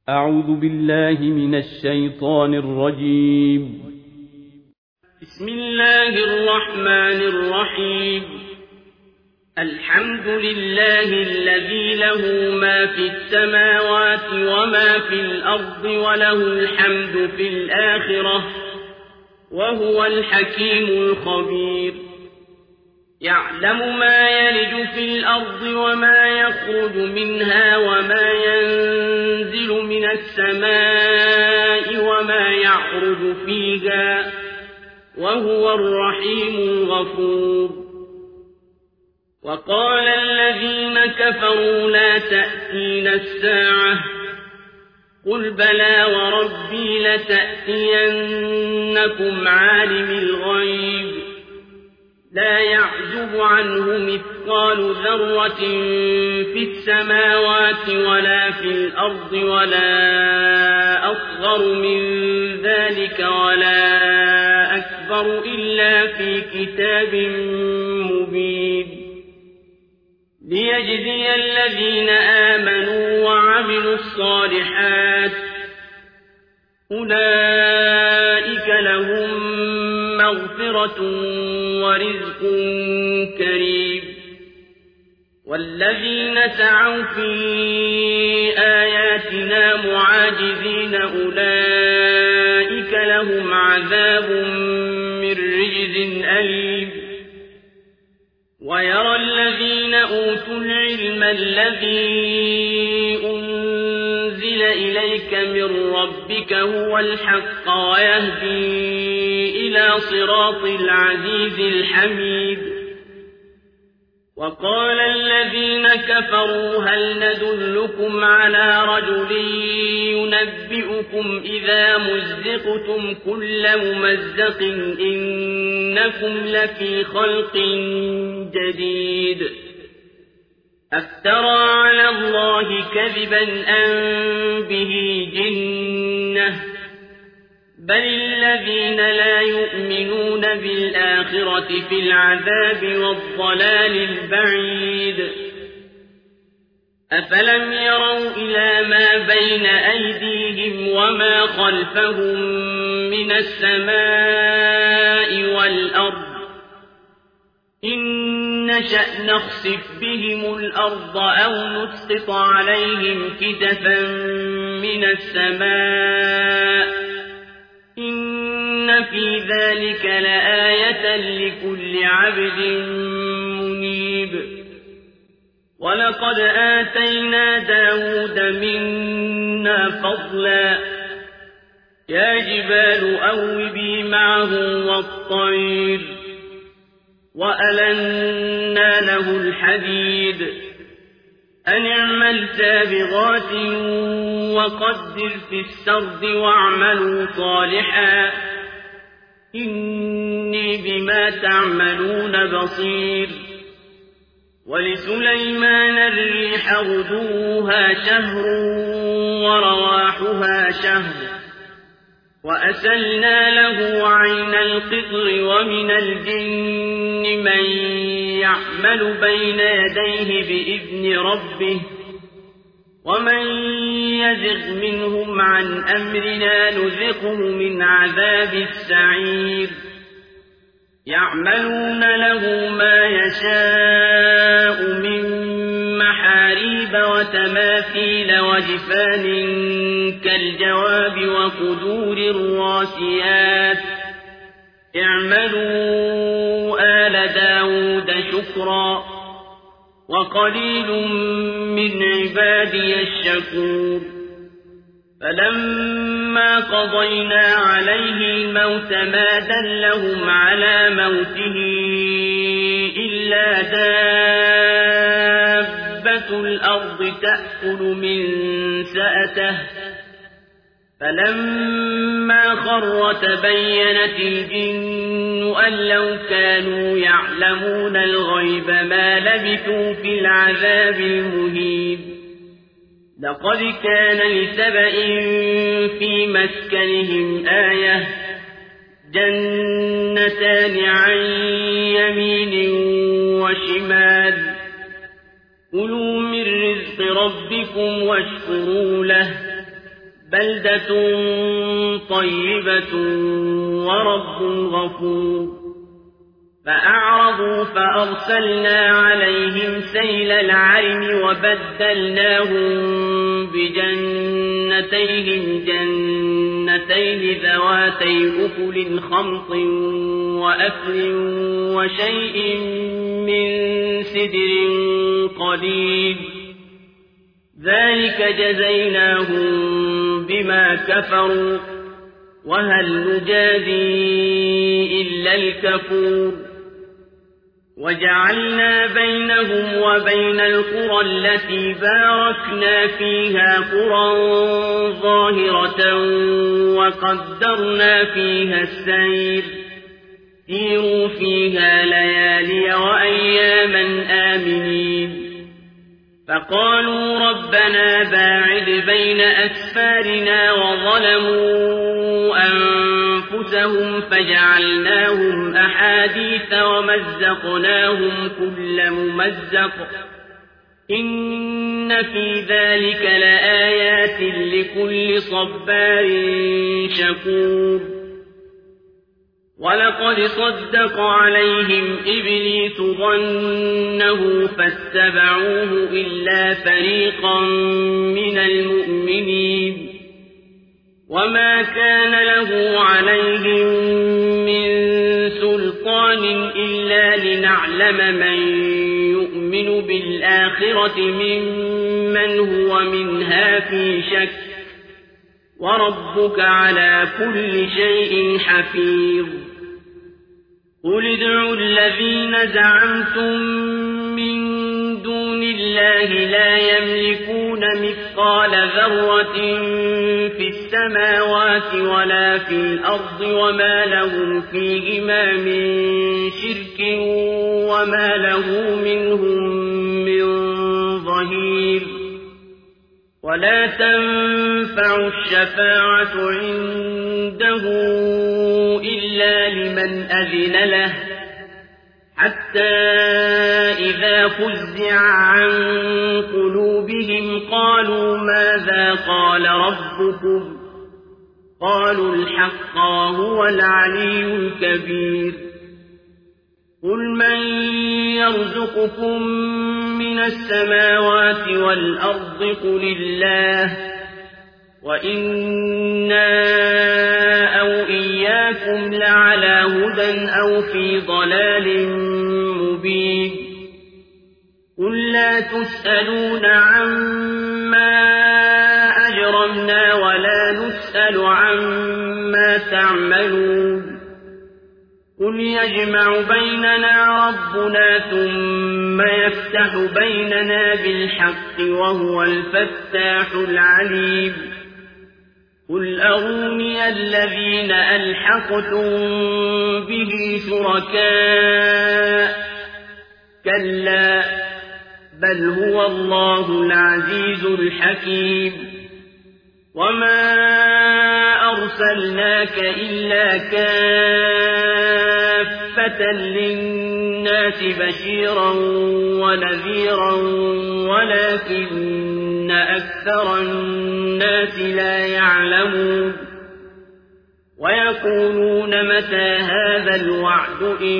أعوذ بالله من الشيطان الرجيم. بسم الله الرحمن الرحيم. الحمد لله الذي له ما في السماوات وما في الأرض وله الحمد في الآخرة وهو الحكيم الخبير. يعلم ما يلج في الأرض وما يخرج منها وما ينزل من السماء وما يعرج فيها وهو الرحيم الغفور. وقال الذين كفروا لا تأتينا الساعة قل بلى وربي لتأتينكم عالم الغيب لا يعزب عنه مثقال ذرة في السماوات ولا في الأرض ولا أصغر من ذلك ولا أكبر إلا في كتاب مبين. ليجزي الذين آمنوا وعملوا الصالحات أولئك لهم مغفرة ورزق كريم. والذين سعوا في آياتنا معاجزين أولئك لهم عذاب من رجز أليم. ويرى الذين أوتوا العلم الذي أنزل إليك من ربك هو الحق ويهدي إلى صراط العزيز الحميد. وقال الذين كفروا هل ندلكم على رجل ينبئكم إذا مزقتم كل ممزق إنكم لفي خلق جديد. أفترى على الله كذبا أم به جنة بل الذين لا يؤمنون بالآخرة في العذاب والضلال البعيد. أفلم يروا إلى ما بين أيديهم وما خلفهم من السماء والأرض إن نشأ نخسف بهم الأرض أو نسقط عليهم كسفا من السماء إن في ذلك لآية لكل عبد منيب. ولقد آتينا داود منا فضلا يا جبال أوبي معه والطير وألنا له الحديد أن اعمل سابغات وقدر في السرد واعملوا صالحا إني بما تعملون بصير. ولسليمان الريح غدوها شهر ورواحها شهر وأسلنا له عين القطر ومن الجن من يعمل بين يديه بإذن ربه ومن يزغ منهم عن أمرنا نذقه من عذاب السعير. يعملون له ما يشاء من محاريب وتماثيل وجفان كالجواب وقدور الراسيات اعملوا آل داود شكرا وقليل من عبادي الشكور. فلما قضينا عليه الموت ما دلهم على موته إلا دابة الأرض تأكل من سأته فلما خر تبينت الجن أن لو كانوا يعلمون الغيب ما لبثوا في العذاب المهين. لقد كان لسبإ في مسكنهم آية جنتان عن يمين وشمال كلوا من رزق ربكم واشكروا له بلدة طيبة ورب غفور فأعرضوا فأرسلنا عليهم سيل العرم وبدلناهم بجنتيهم جنتين ذواتي أكل خمط وأكل وشيء من سدر قليل ذلك جزيناهم بما كفروا وهل نجازي إلا الكفور وجعلنا بينهم وبين القرى التي باركنا فيها قرى ظاهرة وقدرنا فيها السير سيروا فيها ليالي وأياما آمنين فقالوا ربنا باعد بين أسفارنا وظلموا أنفسهم فجعلناهم أحاديث ومزقناهم كل ممزق إن في ذلك لآيات لكل صبار شكور ولقد صدق عليهم إبليس ظنه فاتبعوه إلا فريقا من المؤمنين وما كان له عليهم من سلطان إلا لنعلم من يؤمن بالآخرة ممن هو منها في شك وربك على كل شيء حفيظ قل ادعوا الذين زعمتم من دون الله لا يملكون مثقال ذرة في السماوات ولا في الأرض وما لهم فيهما من شرك وما له منهم من ظهير ولا تنفع الشفاعة عنده إلا لمن أذن له حتى إذا فزع عن قلوبهم قالوا ماذا قال ربكم قالوا الحق هو العلي الكبير قل من يرزقكم من السماوات والأرض قل الله وإنا أو إياكم لعلى هدى أو في ضلال مبين قل لا تسألون عما أجرمنا ولا نسأل عما تعملون قل يجمع بيننا ربنا ثم يفتح بيننا بالحق وهو الفتاح العليم قل أروني الذين ألحقتم به شركاء كلا بل هو الله العزيز الحكيم وما أرسلناك إلا كافة للناس بشيرا ونذيرا ولكن أكثر الناس لا يعلمون ويقولون متى هذا الوعد إن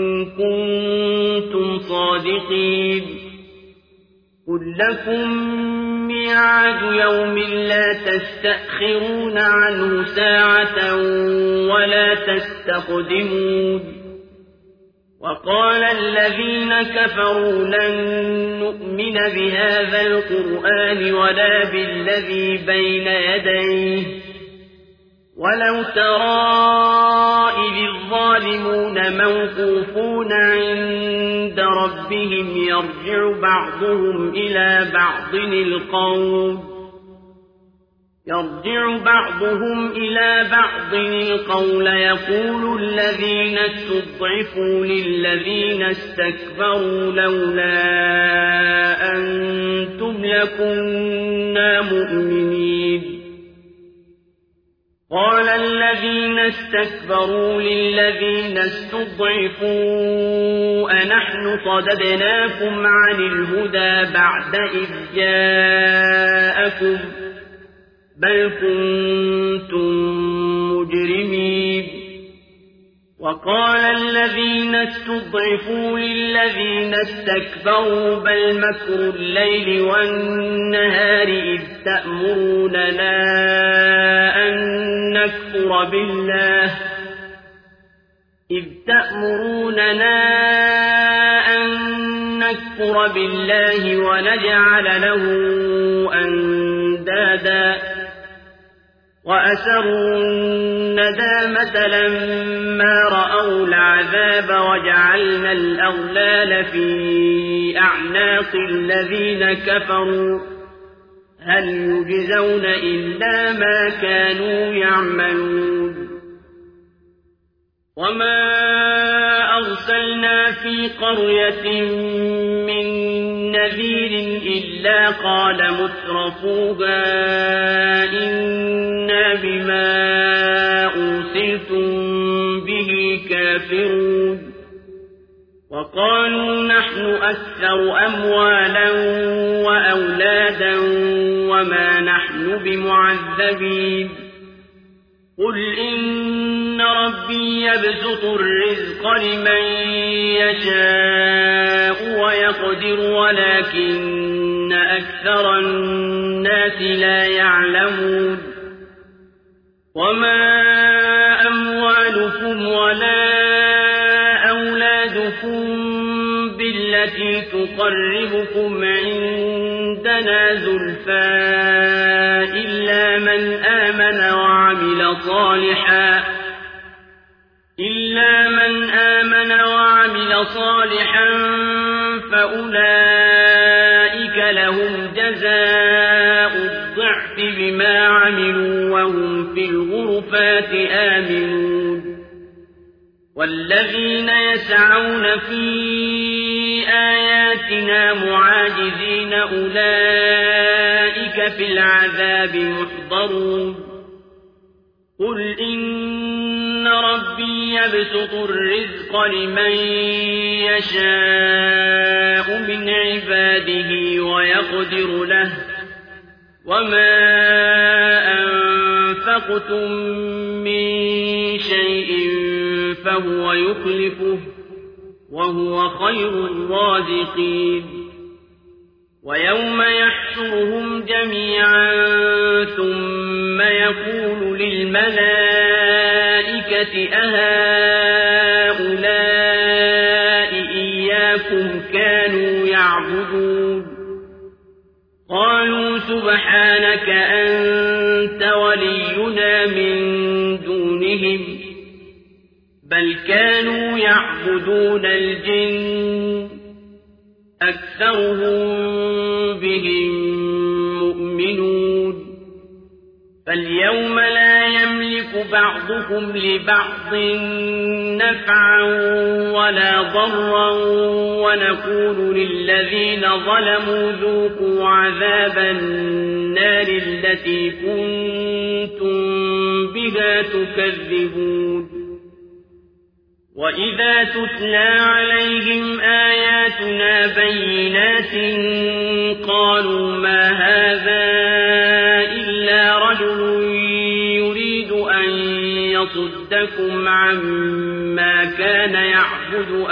كنتم صادقين قل لكم ميعاد يوم لا تستأخرون عنه ساعة ولا تستقدمون وقال الذين كفروا لن نؤمن بهذا القرآن ولا بالذي بين يديه ولو ترى إذ الظالمون موقوفون عند ربهم يرجع بعضهم إلى بعض القول يقول الذين استضعفوا للذين استكبروا لولا أنتم لكنا مؤمنين قال الذين استكبروا للذين استضعفوا أنحن صددناكم عن الهدى بعد إذ جاءكم بل كنتم مجرمين وقال الذين استضعفوا للذين استكبروا بل مكر الليل والنهار إذ تأمروننا أن نكفر بالله ونجعل له أندادا وأسروا الندامة لما رأوا العذاب وجعلنا الأغلال في أعناق الذين كفروا هل يجزون إلا ما كانوا يعملون وما أرسلنا في قرية من نذير إلا قال مترفوها إنا بما أرسلتم به كافرون وقالوا نحن أكثر أموالا وأولادا وما نحن بمعذبين قل إن ربي يبسط الرزق لمن يشاء ويقدر ولكن أكثر الناس لا يعلمون وما أموالكم ولا أولادكم بالتي تقربكم عندنا زلفى إلا من آمن وعمل صالحا فأولئك لهم جزاء الضعف بما عملوا وهم في الغرفات آمنون والذين يسعون في آياتنا معاجزين أولئك في العذاب محضرون قل إن ربي يبسط الرزق لمن يشاء من عباده ويقدر له وما أنفقتم من شيء فهو يخلفه وهو خير الرازقين ويوم يحشرهم جميعا ثم يقول للملائكة أهؤلاء إياكم كانوا يعبدون قالوا سبحانك أنت ولينا من دونهم بل كانوا يعبدون الجن أكثرهم بهم مؤمنون فاليوم لا يملك بعضكم لبعض نفعا ولا ضرا ونقول للذين ظلموا ذوقوا عذاب النار التي كنتم بها تكذبون وإذا تتلى عليهم آياتنا بينات قالوا ما هذا إلا رجل يريد أن يصدكم عما كان يعبد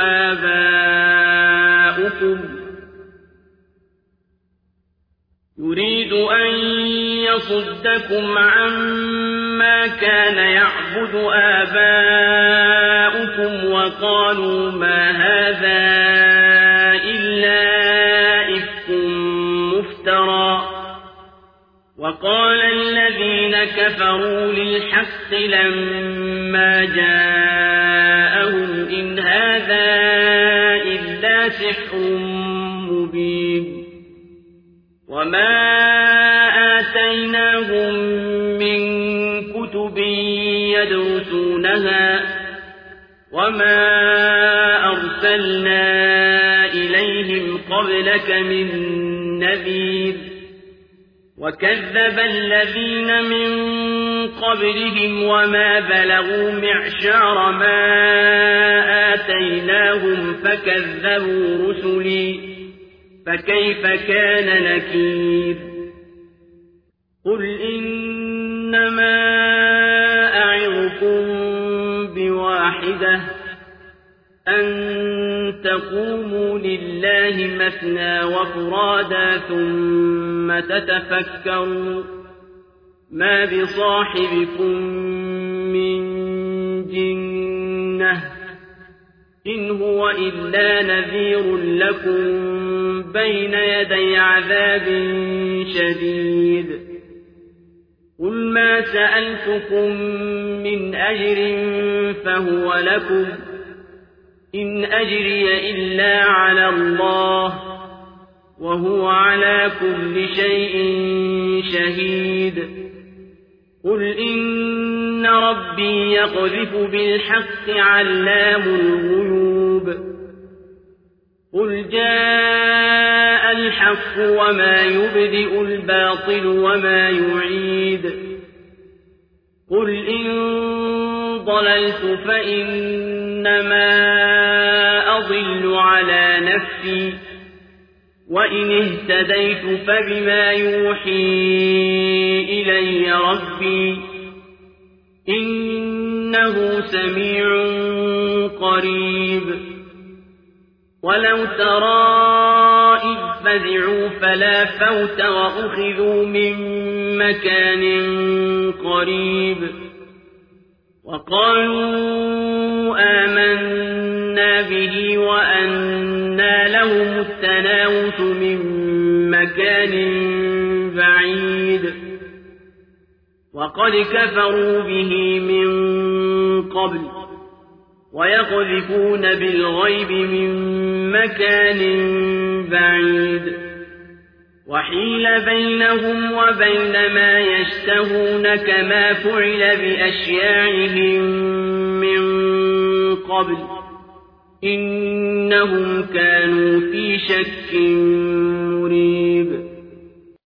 آباؤكم وقالوا ما هذا إلا إفك مفترى وقال الذين كفروا للحق لما جاءهم إن هذا إلا سحر مبين وما آتيناهم من كتب يدرسونها وما أرسلنا إليهم قبلك من نذير وكذب الذين من قبلهم وما بلغوا معشار ما آتيناهم فكذبوا رسلي فكيف كان نكير قل إن إنما أعظكم بواحدة أن تقوموا لله مثنى وفرادا ثم تتفكروا ما بصاحبكم من جنة إن هو إلا نذير لكم بين يدي عذاب شديد قل ما سألتكم من أجر فهو لكم إن أجري إلا على الله وهو على كل شيء شهيد قل إن ربي يقذف بالحق علام الغيوب قل جاء الحق وما يبدئ الباطل وما يعيد قل إن ضللت فإنما أضل على نفسي وإن اهتديت فبما يوحي إلي ربي إنه سميع قريب ولو ترى إذ فزعوا فلا فوت وأخذوا من مكان قريب وقالوا آمنا به وأنى لهم التناوش من مكان بعيد وقد كفروا به من قبل ويقذفون بالغيب من مكان بعيد وحيل بينهم وبين ما يشتهون كما فعل بأشياعهم من قبل إنهم كانوا في شك